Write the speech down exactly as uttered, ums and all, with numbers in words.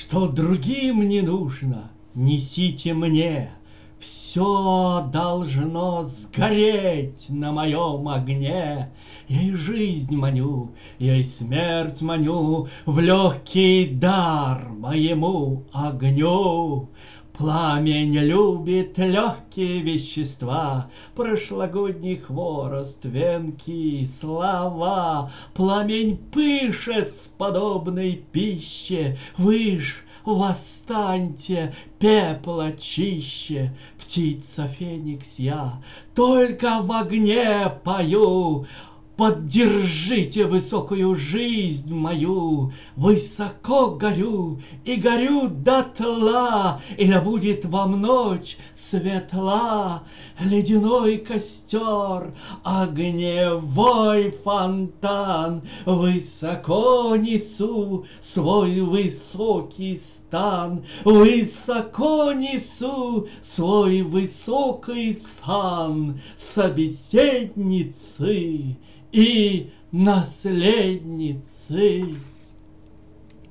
Что другим не нужно, несите мне. Все должно сгореть на моем огне. Я и жизнь маню, я и смерть маню в легкий дар моему огню. Пламень любит легкие вещества, прошлогодний хворост, венки, слова. Пламень пышет с подобной пище, вы ж восстаньте, пепла чище. Птица Феникс я, только в огне пою. Поддержите высокую жизнь мою, высоко горю и горю дотла, и да будет вам ночь светла. Ледяной костер, огневой фонтан, высоко несу свой высокий стан, высоко несу свой высокий сан, собеседницы и наследницы.